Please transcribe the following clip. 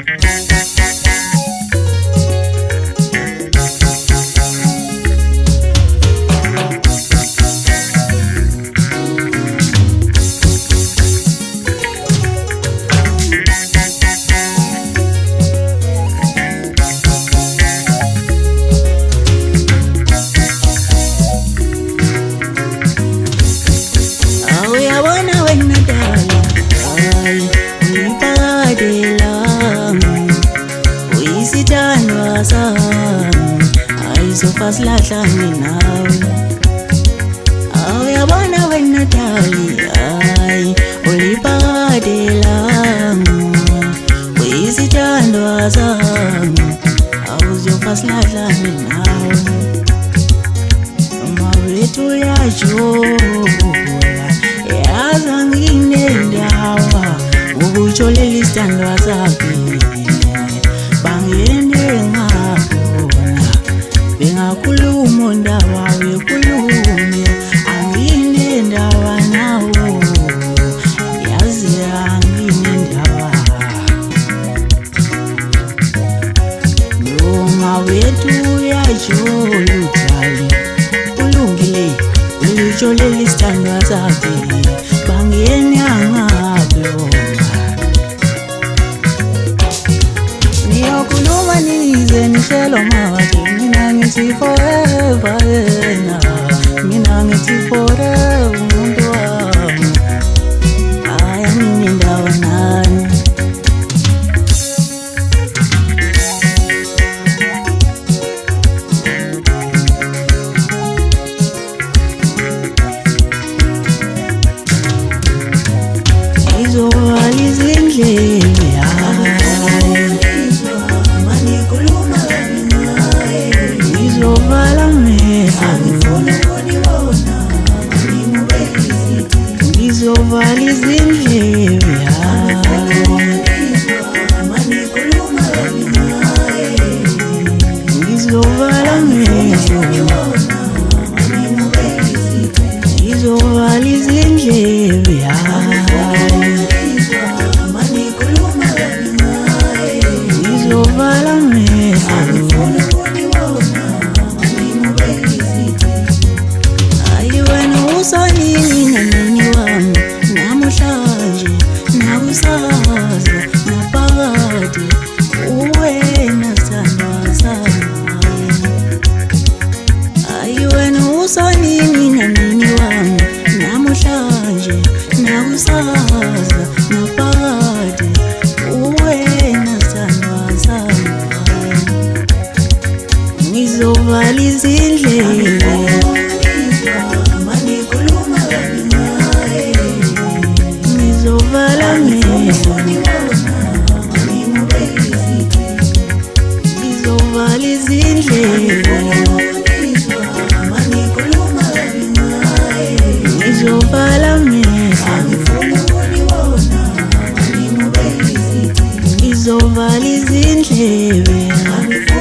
Faslahla nawe awuyabona wena dali ay ulibadela uyisithandwa sami awuzofaslahla nawe uma wethu yajola yaza nginendawa ukutsho leli sithandwa sakhe bangene bengakhuluma ndawa wekhulume angine ndawa nawo yazi angine ndawa noma wethu yajolutali ulungile ulitsho leli sithandwa sakhe bangene angabona niyokhuluma nize nihlelo mawade ngithi forever yena mina ngithi forever umuntu wami aya nini ndawo nani izowali izindlebe Ngizovala izindlebe ngizovala amehlo ngizovala izindlebe ngizovala amehlo ayiwena usanini nanini wami namuhlanje nakusasa naphakade uwena sithandwa sami ayiwena usanini nanini wami namuhlanje nakusasa naphakade uwena sithandwa sami ngizovala izindlebe ngizovala amehlo ngizovala izindlebe ngizovala amehlo ngizovala izindlebe